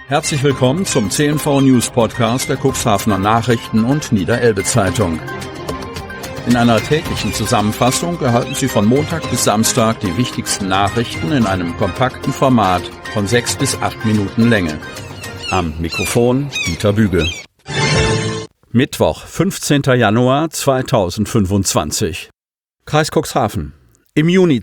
Herzlich willkommen zum CNV News Podcast der Cuxhavener Nachrichten und Niederelbe Zeitung. In einer täglichen Zusammenfassung erhalten Sie von Montag bis Samstag die wichtigsten Nachrichten in einem kompakten Format von 6 bis 8 Minuten Länge. Am Mikrofon Dieter Büge. Mittwoch, 15. Januar 2025. Kreis Cuxhaven. Im Juni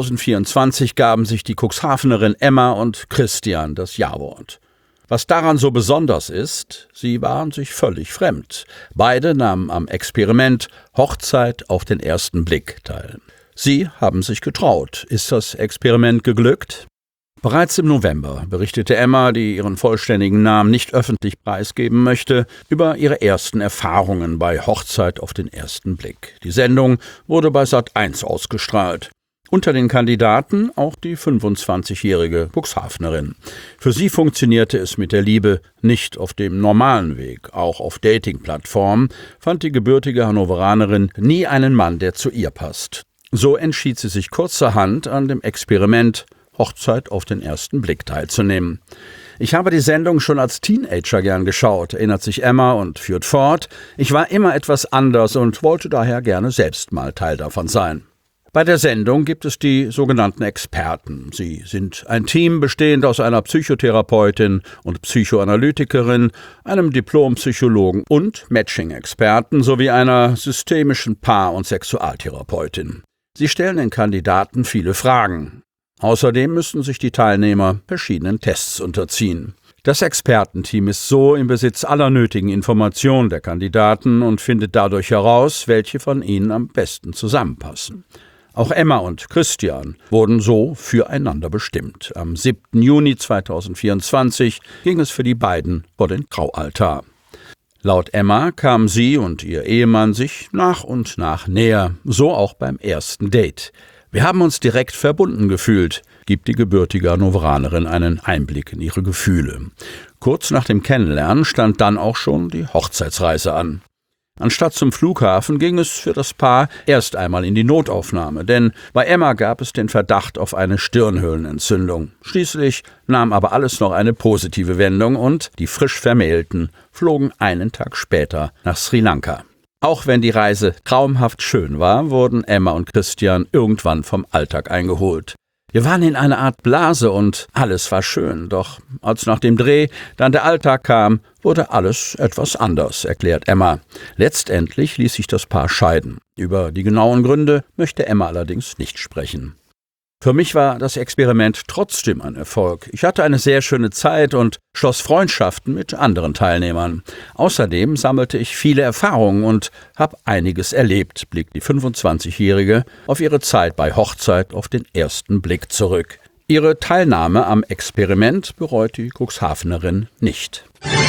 2024 gaben sich die Cuxhavenerin Emma und Christian das Ja-Wort. Was daran so besonders ist, sie waren sich völlig fremd. Beide nahmen am Experiment Hochzeit auf den ersten Blick teil. Sie haben sich getraut. Ist das Experiment geglückt? Bereits im November berichtete Emma, die ihren vollständigen Namen nicht öffentlich preisgeben möchte, über ihre ersten Erfahrungen bei Hochzeit auf den ersten Blick. Die Sendung wurde bei Sat.1 ausgestrahlt. Unter den Kandidaten auch die 25-jährige Cuxhavenerin. Für sie funktionierte es mit der Liebe nicht auf dem normalen Weg. Auch auf Dating-Plattformen fand die gebürtige Hannoveranerin nie einen Mann, der zu ihr passt. So entschied sie sich kurzerhand an dem Experiment Hochzeit auf den ersten Blick teilzunehmen. Ich habe die Sendung schon als Teenager gern geschaut, erinnert sich Emma und führt fort. Ich war immer etwas anders und wollte daher gerne selbst mal Teil davon sein. Bei der Sendung gibt es die sogenannten Experten. Sie sind ein Team bestehend aus einer Psychotherapeutin und Psychoanalytikerin, einem Diplompsychologen und Matching-Experten sowie einer systemischen Paar- und Sexualtherapeutin. Sie stellen den Kandidaten viele Fragen. Außerdem müssen sich die Teilnehmer verschiedenen Tests unterziehen. Das Expertenteam ist so im Besitz aller nötigen Informationen der Kandidaten und findet dadurch heraus, welche von ihnen am besten zusammenpassen. Auch Emma und Christian wurden so füreinander bestimmt. Am 7. Juni 2024 ging es für die beiden vor den Graualtar. Laut Emma kamen sie und ihr Ehemann sich nach und nach näher, so auch beim ersten Date. Wir haben uns direkt verbunden gefühlt, gibt die gebürtige Hannoveranerin einen Einblick in ihre Gefühle. Kurz nach dem Kennenlernen stand dann auch schon die Hochzeitsreise an. Anstatt zum Flughafen ging es für das Paar erst einmal in die Notaufnahme, denn bei Emma gab es den Verdacht auf eine Stirnhöhlenentzündung. Schließlich nahm aber alles noch eine positive Wendung und die frisch Vermählten flogen einen Tag später nach Sri Lanka. Auch wenn die Reise traumhaft schön war, wurden Emma und Christian irgendwann vom Alltag eingeholt. Wir waren in einer Art Blase und alles war schön, doch als nach dem Dreh dann der Alltag kam, wurde alles etwas anders, erklärt Emma. Letztendlich ließ sich das Paar scheiden. Über die genauen Gründe möchte Emma allerdings nicht sprechen. Für mich war das Experiment trotzdem ein Erfolg. Ich hatte eine sehr schöne Zeit und schloss Freundschaften mit anderen Teilnehmern. Außerdem sammelte ich viele Erfahrungen und habe einiges erlebt, blickt die 25-Jährige auf ihre Zeit bei Hochzeit auf den ersten Blick zurück. Ihre Teilnahme am Experiment bereut die Cuxhavenerin nicht.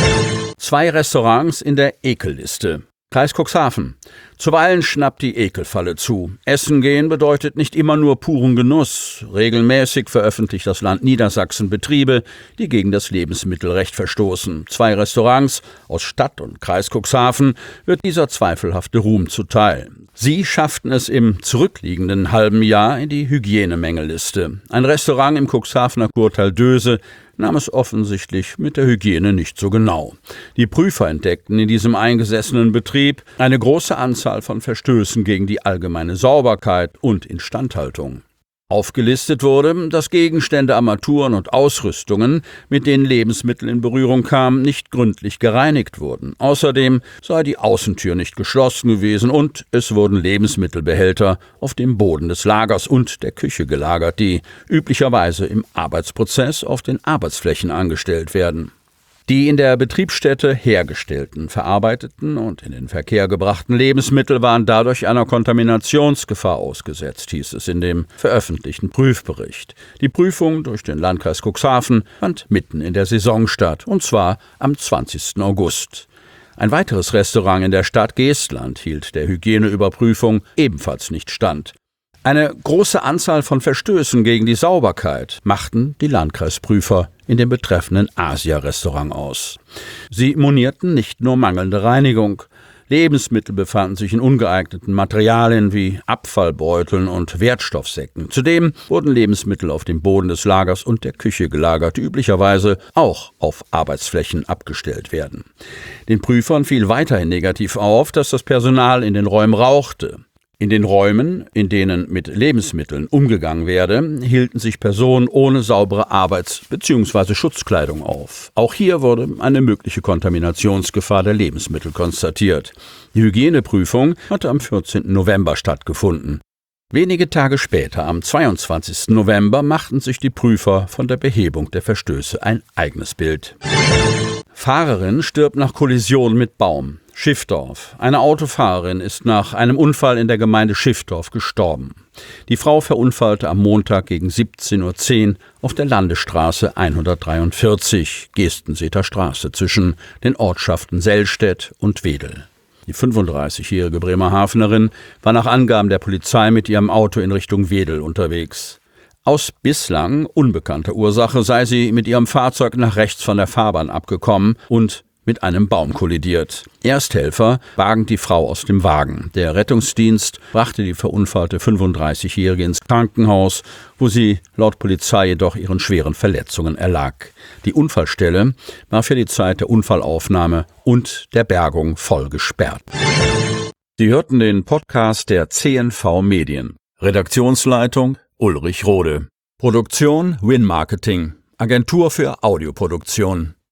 2 Restaurants in der Ekelliste. Kreis Cuxhaven. Zuweilen schnappt die Ekelfalle zu. Essen gehen bedeutet nicht immer nur puren Genuss. Regelmäßig veröffentlicht das Land Niedersachsen Betriebe, die gegen das Lebensmittelrecht verstoßen. 2 Restaurants aus Stadt und Kreis Cuxhaven wird dieser zweifelhafte Ruhm zuteil. Sie schafften es im zurückliegenden halben Jahr in die Hygienemängeliste. Ein Restaurant im Cuxhavener Kurtal Döse nahm es offensichtlich mit der Hygiene nicht so genau. Die Prüfer entdeckten in diesem eingesessenen Betrieb eine große Anzahl von Verstößen gegen die allgemeine Sauberkeit und Instandhaltung. Aufgelistet wurde, dass Gegenstände, Armaturen und Ausrüstungen, mit denen Lebensmittel in Berührung kamen, nicht gründlich gereinigt wurden. Außerdem sei die Außentür nicht geschlossen gewesen und es wurden Lebensmittelbehälter auf dem Boden des Lagers und der Küche gelagert, die üblicherweise im Arbeitsprozess auf den Arbeitsflächen angestellt werden. Die in der Betriebsstätte hergestellten, verarbeiteten und in den Verkehr gebrachten Lebensmittel waren dadurch einer Kontaminationsgefahr ausgesetzt, hieß es in dem veröffentlichten Prüfbericht. Die Prüfung durch den Landkreis Cuxhaven fand mitten in der Saison statt, und zwar am 20. August. Ein weiteres Restaurant in der Stadt Geestland hielt der Hygieneüberprüfung ebenfalls nicht stand. Eine große Anzahl von Verstößen gegen die Sauberkeit machten die Landkreisprüfer in dem betreffenden Asia-Restaurant aus. Sie monierten nicht nur mangelnde Reinigung. Lebensmittel befanden sich in ungeeigneten Materialien wie Abfallbeuteln und Wertstoffsäcken. Zudem wurden Lebensmittel auf dem Boden des Lagers und der Küche gelagert, die üblicherweise auch auf Arbeitsflächen abgestellt werden. Den Prüfern fiel weiterhin negativ auf, dass das Personal in den Räumen rauchte. In den Räumen, in denen mit Lebensmitteln umgegangen werde, hielten sich Personen ohne saubere Arbeits- bzw. Schutzkleidung auf. Auch hier wurde eine mögliche Kontaminationsgefahr der Lebensmittel konstatiert. Die Hygieneprüfung hatte am 14. November stattgefunden. Wenige Tage später, am 22. November, machten sich die Prüfer von der Behebung der Verstöße ein eigenes Bild. Fahrerin stirbt nach Kollision mit Baum. Schiffdorf. Eine Autofahrerin ist nach einem Unfall in der Gemeinde Schiffdorf gestorben. Die Frau verunfallte am Montag gegen 17:10 Uhr auf der Landesstraße 143, Gestensether Straße, zwischen den Ortschaften Sellstedt und Wedel. Die 35-jährige Bremerhavenerin war nach Angaben der Polizei mit ihrem Auto in Richtung Wedel unterwegs. Aus bislang unbekannter Ursache sei sie mit ihrem Fahrzeug nach rechts von der Fahrbahn abgekommen und mit einem Baum kollidiert. Ersthelfer bargen die Frau aus dem Wagen. Der Rettungsdienst brachte die verunfallte 35-Jährige ins Krankenhaus, wo sie laut Polizei jedoch ihren schweren Verletzungen erlag. Die Unfallstelle war für die Zeit der Unfallaufnahme und der Bergung voll gesperrt. Sie hörten den Podcast der CNV Medien. Redaktionsleitung Ulrich Rode. Produktion Win Marketing. Agentur für Audioproduktion.